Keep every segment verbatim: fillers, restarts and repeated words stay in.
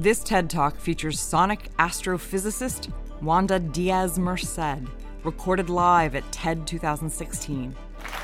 This TED Talk features sonic astrophysicist Wanda Diaz-Merced, recorded live at TED twenty sixteen.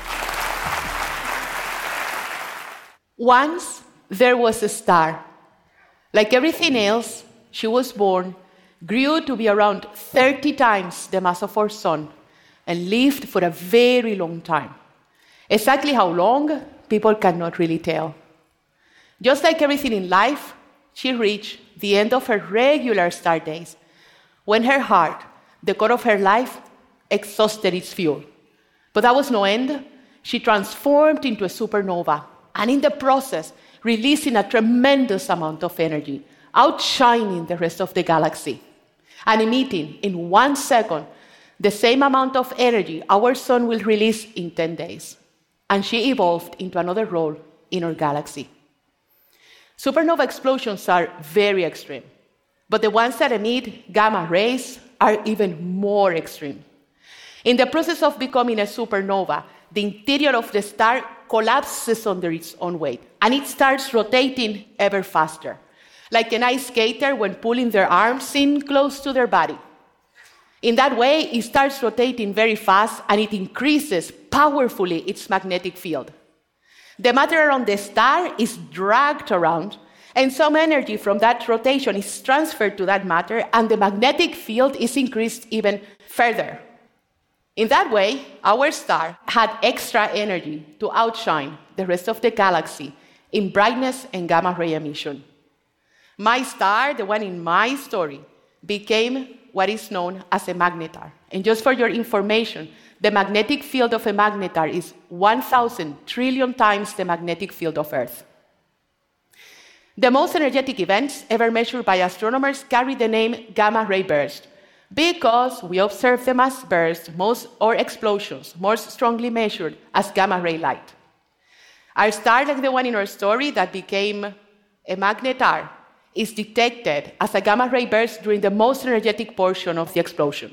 Once there was a star. Like everything else, she was born, grew to be around thirty times the mass of our sun, and lived for a very long time. Exactly how long, people cannot really tell. Just like everything in life, she reached the end of her regular star days, when her heart, the core of her life, exhausted its fuel. But that was no end. She transformed into a supernova, and in the process, releasing a tremendous amount of energy, outshining the rest of the galaxy, and emitting in one second the same amount of energy our sun will release in ten days. And she evolved into another role in our galaxy. Supernova explosions are very extreme, but the ones that emit gamma rays are even more extreme. In the process of becoming a supernova, the interior of the star collapses under its own weight, and it starts rotating ever faster, like an ice skater when pulling their arms in close to their body. In that way, it starts rotating very fast, and it increases powerfully its magnetic field. The matter around the star is dragged around, and some energy from that rotation is transferred to that matter, and the magnetic field is increased even further. In that way, our star had extra energy to outshine the rest of the galaxy in brightness and gamma ray emission. My star, the one in my story, became what is known as a magnetar. And just for your information, the magnetic field of a magnetar is one thousand trillion times the magnetic field of Earth. The most energetic events ever measured by astronomers carry the name gamma ray burst, because we observe them as bursts most, or explosions, most strongly measured as gamma ray light. Our star, like the one in our story that became a magnetar, is detected as a gamma ray burst during the most energetic portion of the explosion.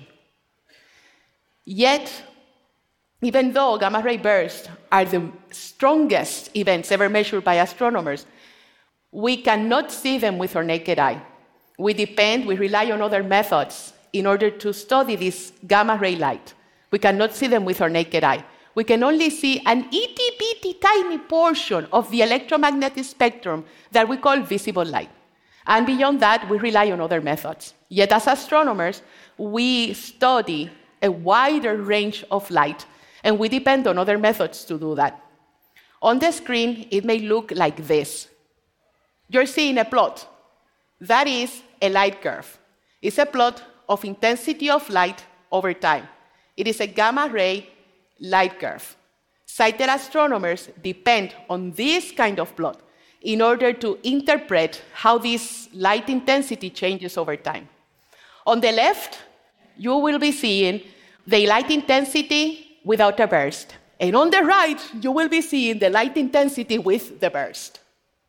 Yet, even though gamma ray bursts are the strongest events ever measured by astronomers, we cannot see them with our naked eye. We depend, we rely on other methods in order to study this gamma ray light. We cannot see them with our naked eye. We can only see an itty-bitty tiny portion of the electromagnetic spectrum that we call visible light. And beyond that, we rely on other methods. Yet as astronomers, we study a wider range of light, and we depend on other methods to do that. On the screen, it may look like this. You're seeing a plot. That is a light curve. It's a plot of intensity of light over time. It is a gamma ray light curve. Sighted astronomers depend on this kind of plot in order to interpret how this light intensity changes over time. On the left, you will be seeing the light intensity without a burst. And on the right, you will be seeing the light intensity with the burst.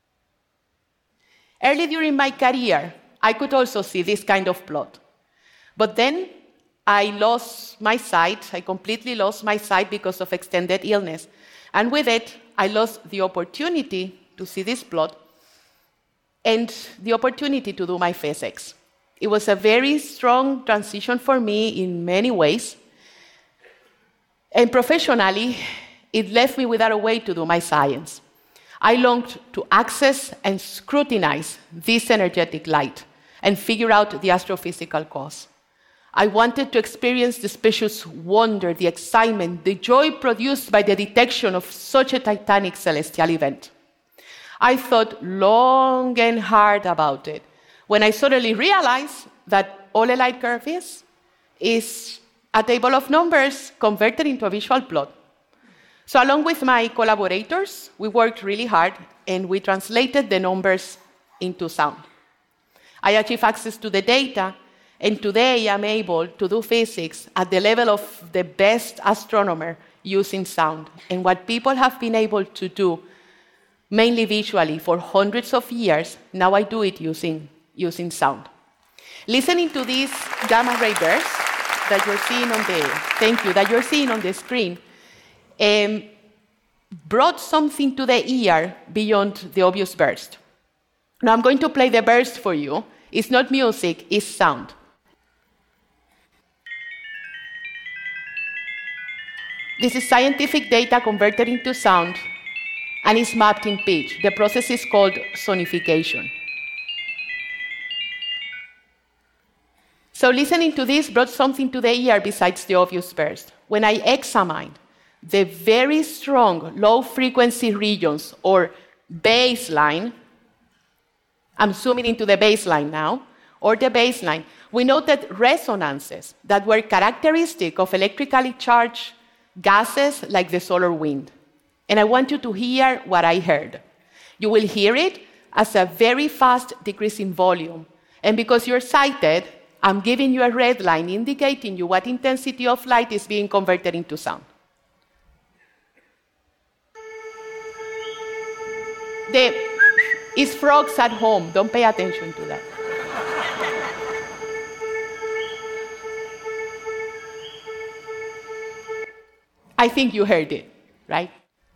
Early during my career, I could also see this kind of plot. But then I lost my sight. I completely lost my sight because of extended illness. And with it, I lost the opportunity to see this plot and the opportunity to do my physics. It was a very strong transition for me in many ways. And professionally, it left me without a way to do my science. I longed to access and scrutinize this energetic light and figure out the astrophysical cause. I wanted to experience the spacious wonder, the excitement, the joy produced by the detection of such a titanic celestial event. I thought long and hard about it, when I suddenly realized that all a light curve is, is a table of numbers converted into a visual plot. So along with my collaborators, we worked really hard, and we translated the numbers into sound. I achieved access to the data, and today I'm able to do physics at the level of the best astronomer using sound. And what people have been able to do, mainly visually, for hundreds of years, now I do it using, using sound. Listening to these gamma ray bursts that you're seeing on the, thank you, that you're seeing on the screen, um, brought something to the ear beyond the obvious burst. Now I'm going to play the burst for you. It's not music, it's sound. This is scientific data converted into sound, and it's mapped in pitch. The process is called sonification. So listening to this brought something to the ear besides the obvious burst. When I examined the very strong low-frequency regions, or baseline, I'm zooming into the baseline now, or the baseline, we noted resonances that were characteristic of electrically charged gases like the solar wind. And I want you to hear what I heard. You will hear it as a very fast decrease in volume. And because you're sighted, I'm giving you a red line indicating you what intensity of light is being converted into sound. The is frogs at home. Don't pay attention to that. I think you heard it, right?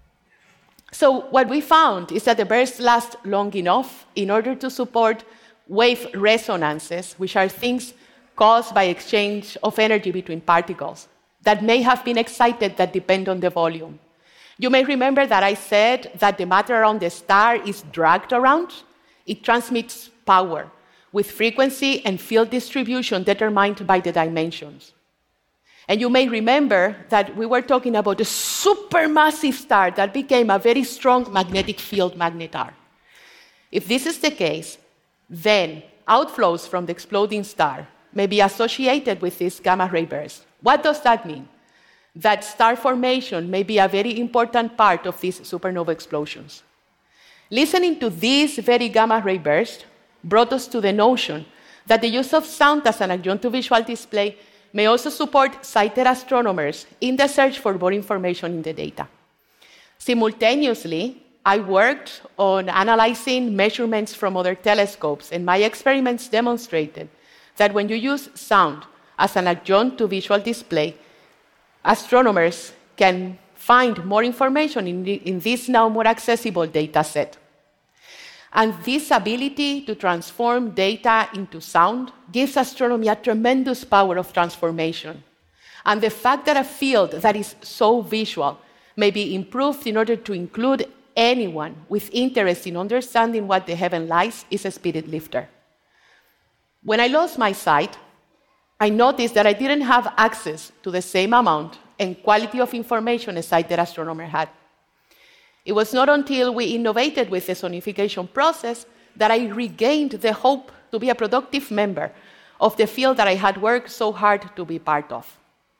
So what we found is that the bursts last long enough in order to support wave resonances, which are things caused by exchange of energy between particles that may have been excited that depend on the volume. You may remember that I said that the matter around the star is dragged around. It transmits power with frequency and field distribution determined by the dimensions. And you may remember that we were talking about a supermassive star that became a very strong magnetic field magnetar. If this is the case, then outflows from the exploding star may be associated with this gamma ray burst. What does that mean? That star formation may be a very important part of these supernova explosions. Listening to this very gamma ray burst brought us to the notion that the use of sound as an adjunct to visual display may also support sighted astronomers in the search for more information in the data. Simultaneously, I worked on analyzing measurements from other telescopes, and my experiments demonstrated that when you use sound as an adjunct to visual display, astronomers can find more information in, the, in this now more accessible data set. And this ability to transform data into sound gives astronomy a tremendous power of transformation. And the fact that a field that is so visual may be improved in order to include anyone with interest in understanding what the heaven lies is a spirit lifter. When I lost my sight, I noticed that I didn't have access to the same amount and quality of information a sighted astronomer had. It was not until we innovated with the sonification process that I regained the hope to be a productive member of the field that I had worked so hard to be part of.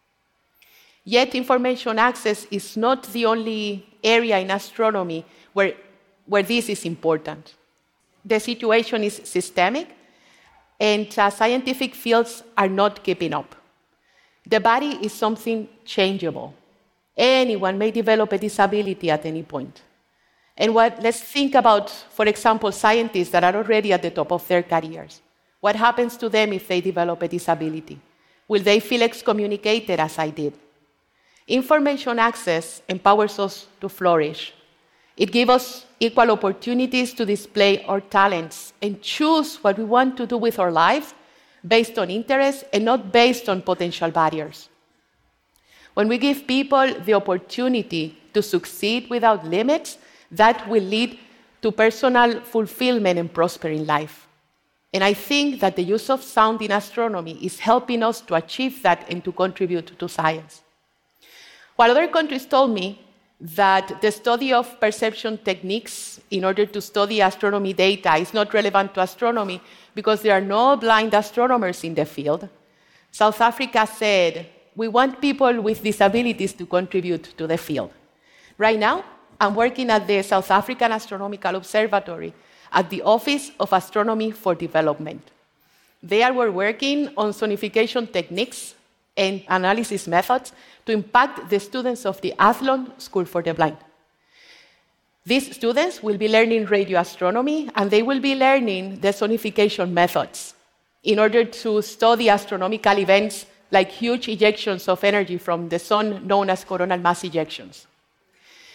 Yet information access is not the only area in astronomy where, where this is important. The situation is systemic, and uh, scientific fields are not keeping up. The body is something changeable. Anyone may develop a disability at any point. And what, let's think about, for example, scientists that are already at the top of their careers. What happens to them if they develop a disability? Will they feel excommunicated as I did? Information access empowers us to flourish. It gives us equal opportunities to display our talents and choose what we want to do with our lives based on interest and not based on potential barriers. When we give people the opportunity to succeed without limits, that will lead to personal fulfillment and prospering life. And I think that the use of sound in astronomy is helping us to achieve that and to contribute to science. While other countries told me that the study of perception techniques in order to study astronomy data is not relevant to astronomy because there are no blind astronomers in the field, South Africa said, we want people with disabilities to contribute to the field. Right now, I'm working at the South African Astronomical Observatory at the Office of Astronomy for Development. There we're working on sonification techniques and analysis methods to impact the students of the Athlone School for the Blind. These students will be learning radio astronomy, and they will be learning the sonification methods in order to study astronomical events like huge ejections of energy from the sun known as coronal mass ejections.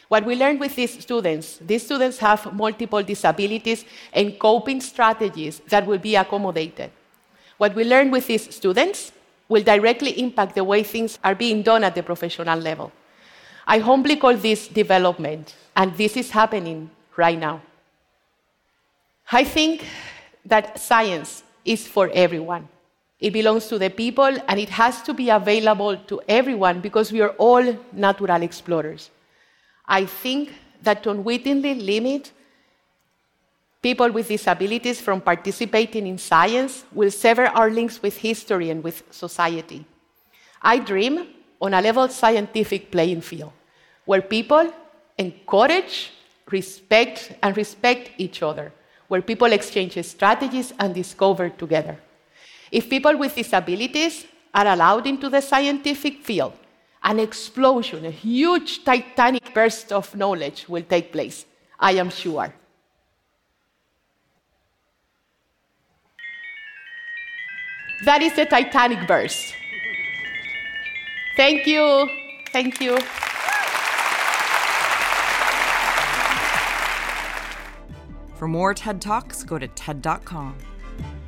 What we learned with these students, these students have multiple disabilities and coping strategies that will be accommodated. What we learned with these students will directly impact the way things are being done at the professional level. I humbly call this development, and this is happening right now. I think that science is for everyone. It belongs to the people, and it has to be available to everyone because we are all natural explorers. I think that to unwittingly limit people with disabilities from participating in science will sever our links with history and with society. I dream on a level scientific playing field, where people encourage, respect, and respect each other, where people exchange strategies and discover together. If people with disabilities are allowed into the scientific field, an explosion, a huge titanic burst of knowledge will take place, I am sure. That is the Titanic burst. Thank you. Thank you. For more TED Talks, go to TED dot com.